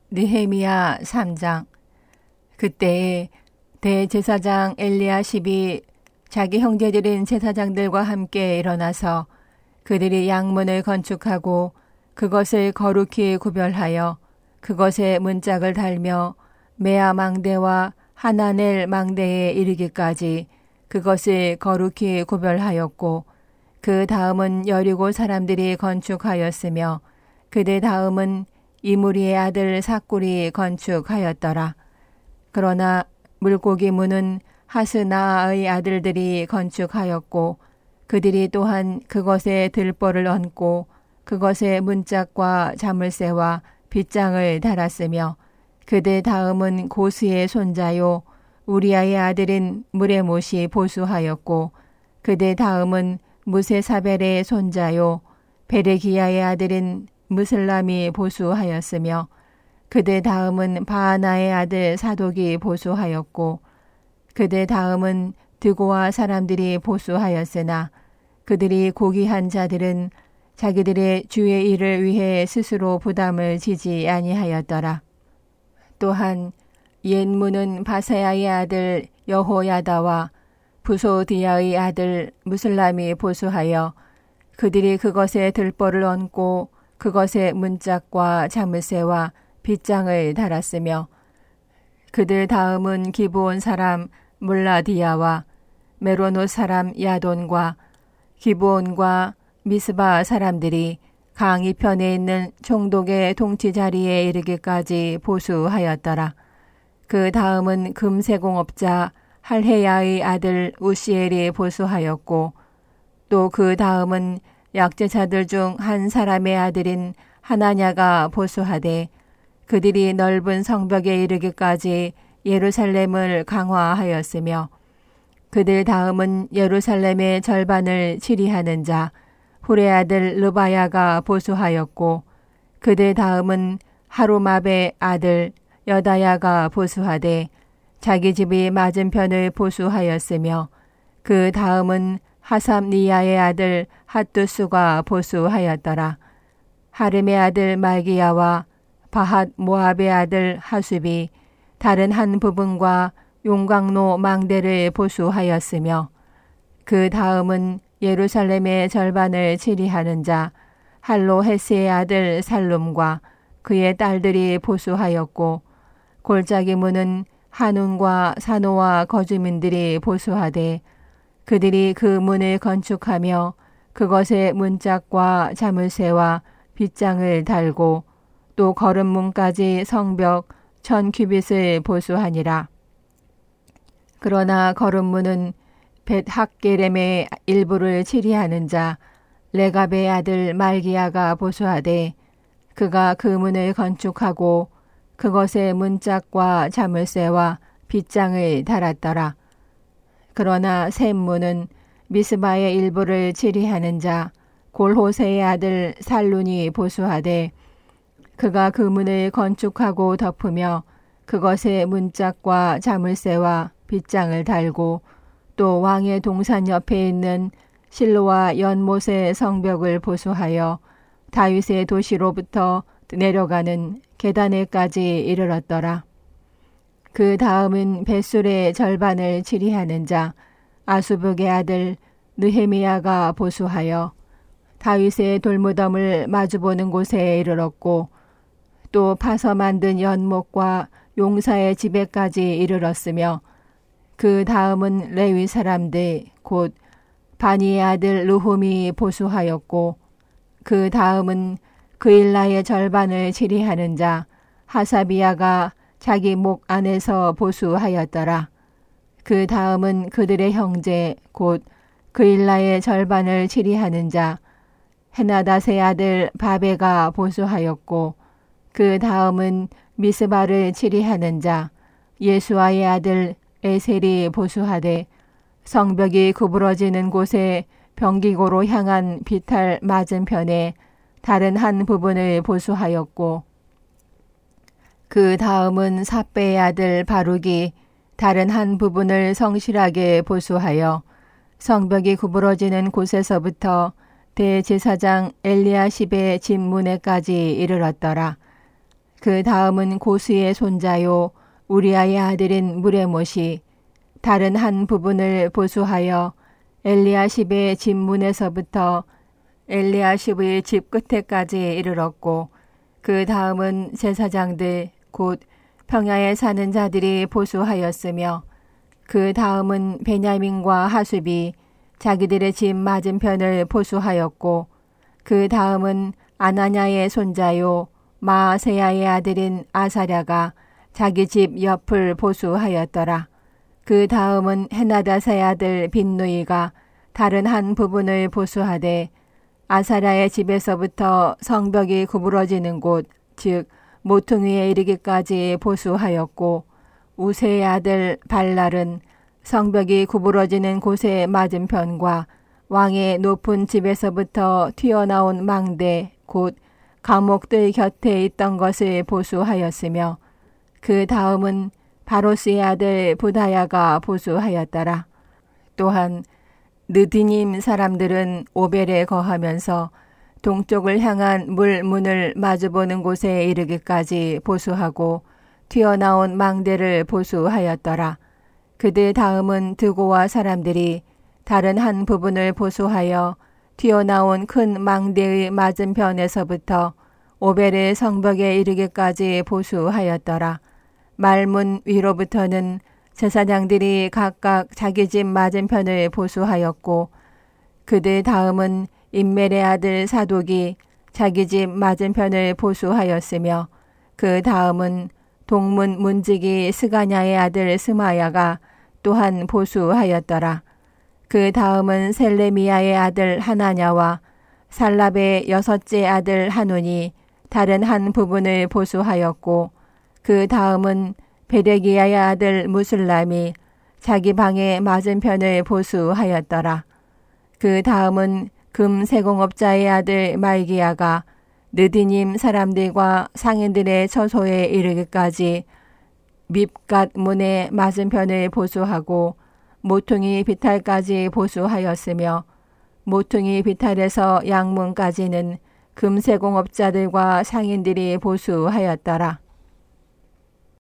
느헤미야 3장. 그때에 대제사장 엘리야십이 자기 형제들인 제사장들과 함께 일어나서 그들이 양문을 건축하고 그것을 거룩히 구별하여 그것에 문짝을 달며 메아 망대와 하나넬 망대에 이르기까지 그것을 거룩히 구별하였고, 그 다음은 여리고 사람들이 건축하였으며 그들 다음은 이무리의 아들 삭굴이 건축하였더라. 그러나 물고기 문은 하스나의 아들들이 건축하였고, 그들이 또한 그것에 들보를 얹고 그것에 문짝과 자물쇠와 빗장을 달았으며, 그들 다음은 고스의 손자요 우리아의 아들인 무레못이 보수하였고, 그들 다음은 무세사벨의 손자요 베레기야의 아들인 무슬람이 보수하였으며, 그들 다음은 바하나의 아들 사독이 보수하였고, 그들 다음은 드고와 사람들이 보수하였으나 그들이 고귀한 자들은 자기들의 주의 일을 위해 스스로 부담을 지지 아니하였더라. 또한 옛문은 바사야의 아들 여호야다와 부소디야의 아들 무슬람이 보수하여 그들이 그것에 들보를 얹고 그것에 문짝과 자물쇠와 빗장을 달았으며, 그들 다음은 기브온 사람 몰라디야와 메로노 사람 야돈과 기브온과 미스바 사람들이 강 이편에 있는 총독의 통치 자리에 이르기까지 보수하였더라. 그 다음은 금세공업자 할헤야의 아들 우시엘이 보수하였고, 또 그 다음은 약제자들 중 한 사람의 아들인 하나냐가 보수하되, 그들이 넓은 성벽에 이르기까지 예루살렘을 강화하였으며, 그들 다음은 예루살렘의 절반을 치리하는 자 후레 아들 르바야가 보수하였고, 그들 다음은 하루마베 아들 여다야가 보수하되 자기 집이 맞은편을 보수하였으며, 그 다음은 하삼니야의 아들 핫두스가 보수하였더라. 하름의 아들 말기야와 바핫 모압의 아들 하숲이 다른 한 부분과 용광로 망대를 보수하였으며, 그 다음은 예루살렘의 절반을 치리하는 자 할로헤스의 아들 살룸과 그의 딸들이 보수하였고, 골짜기 문은 한운과 사노와 거주민들이 보수하되 그들이 그 문을 건축하며 그것에 문짝과 자물쇠와 빗장을 달고 또 거름문까지 성벽 1000규빗을 보수하니라. 그러나 거름문은 벳학게렘의 일부를 치리하는 자 레갑의 아들 말기야가 보수하되 그가 그 문을 건축하고 그것에 문짝과 자물쇠와 빗장을 달았더라. 그러나 샘문은 미스바의 일부를 치리하는 자 골호세의 아들 살룬이 보수하되 그가 그 문을 건축하고 덮으며 그것에 문짝과 자물쇠와 빗장을 달고 또 왕의 동산 옆에 있는 실로와 연못의 성벽을 보수하여 다윗의 도시로부터 내려가는 계단에까지 이르렀더라. 그 다음은 벳술의 절반을 치리하는 자 아수북의 아들 느헤미야가 보수하여 다윗의 돌무덤을 마주보는 곳에 이르렀고, 또 파서 만든 연못과 용사의 집에까지 이르렀으며, 그 다음은 레위 사람들 곧 바니의 아들 르훔이 보수하였고, 그 다음은 그일라의 절반을 치리하는 자 하사비야가 자기 목 안에서 보수하였더라. 그 다음은 그들의 형제 곧 그일라의 절반을 치리하는 자 헤나닷의 아들 바베가 보수하였고, 그 다음은 미스바를 치리하는 자 예수아의 아들 에셀이 보수하되 성벽이 구부러지는 곳에 병기고로 향한 비탈 맞은편에 다른 한 부분을 보수하였고, 그 다음은 삽배의 아들 바룩이 다른 한 부분을 성실하게 보수하여 성벽이 구부러지는 곳에서부터 대제사장 엘리야십의 집 문에까지 이르렀더라. 그 다음은 고스의 손자요 우리아의 아들인 무레못이 다른 한 부분을 보수하여 엘리야십의 집 문에서부터 엘리야십의 집 끝에까지 이르렀고 그 다음은 제사장들 곧 평야에 사는 자들이 보수하였으며 그 다음은 베냐민과 하숲이 자기들의 집 맞은편을 보수하였고 그 다음은 아나냐의 손자요 마아세야의 아들인 아사랴가 자기 집 옆을 보수하였더라. 그 다음은 헤나다사의 아들 빈누이가 다른 한 부분을 보수하되 아사랴의 집에서부터 성벽이 구부러지는 곳, 즉 모퉁이에 이르기까지 보수하였고 우세의 아들 발랄은 성벽이 구부러지는 곳의 맞은편과 왕의 높은 집에서부터 튀어나온 망대, 곧 감옥들 곁에 있던 것을 보수하였으며 그 다음은 바로스의 아들 부다야가 보수하였더라. 또한 느디님 사람들은 오벨에 거하면서 동쪽을 향한 물문을 마주보는 곳에 이르기까지 보수하고 튀어나온 망대를 보수하였더라. 그들 다음은 드고와 사람들이 다른 한 부분을 보수하여 튀어나온 큰 망대의 맞은편에서부터 오벨의 성벽에 이르기까지 보수하였더라. 말문 위로부터는 제사장들이 각각 자기 집 맞은편을 보수하였고 그들 다음은 임멜의 아들 사독이 자기 집 맞은편을 보수하였으며 그 다음은 동문 문지기 스가냐의 아들 스마야가 또한 보수하였더라. 그 다음은 셀레미야의 아들 하나냐와 살랍의 여섯째 아들 하논이 다른 한 부분을 보수하였고 그 다음은 베레기야의 아들 무슬람이 자기 방의 맞은편을 보수하였더라. 그 다음은 금 세공업자의 아들 말기야가 느디님 사람들과 상인들의 처소에 이르기까지 밉갓 문의 맞은편을 보수하고 모퉁이 비탈까지 보수하였으며 모퉁이 비탈에서 양문까지는 금세공업자들과 상인들이 보수하였더라.